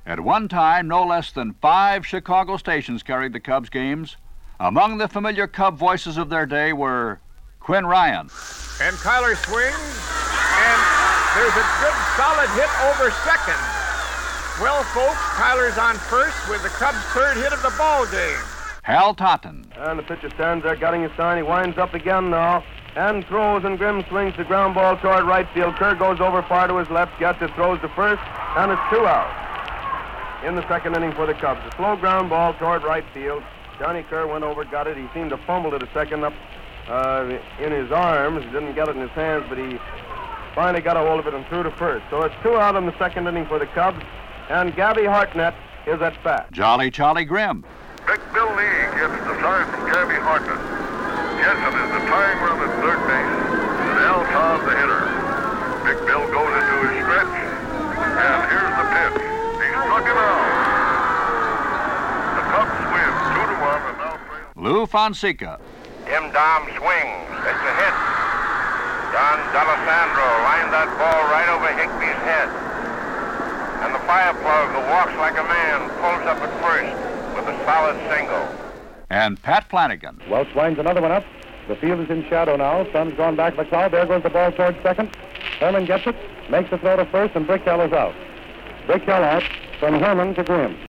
At one time, no less than 5 Chicago stations carried the Cubs games. Among the familiar Cub voices of their day were Quinn Ryan. And Kyler swings, and there's a good solid hit over second. Well, folks, Kyler's on first with the Cubs' third hit of the ball game. Hal Totten. And the pitcher stands there getting his sign. He winds up again now and throws, and Grimm swings the ground ball toward right field. Kerr goes over far to his left, gets it, throws to first, and it's 2 out in the second inning for the Cubs. A slow ground ball toward right field. Johnny Kerr went over, got it. He seemed to fumble it a second up in his arms. He didn't get it in his hands, but he finally got a hold of it and threw to first. So it's 2 out in the second inning for the Cubs, and Gabby Hartnett is at bat. Jolly Charlie Grimm. Big Bill Lee gets the sign from Gabby Hartnett. Jensen is the tying run at third base, and Al Todd the hitter. Big Bill goes into his stretch, and here's the pitch. He struck him out. The Cubs win 2-1 and now play. Lou Fonseca. Jim Dom swings. It's a hit. Don D'Alessandro lined that ball right over Higby's head. And the fire plug, who walks like a man, pulls up at first with a solid single. And Pat Flanagan. Welch winds another one up. The field is in shadow now. Sun's gone back the cloud. There goes the ball towards second. Herman gets it, makes the throw to first, and Brickell is out. Brickell out from Herman to Grimm.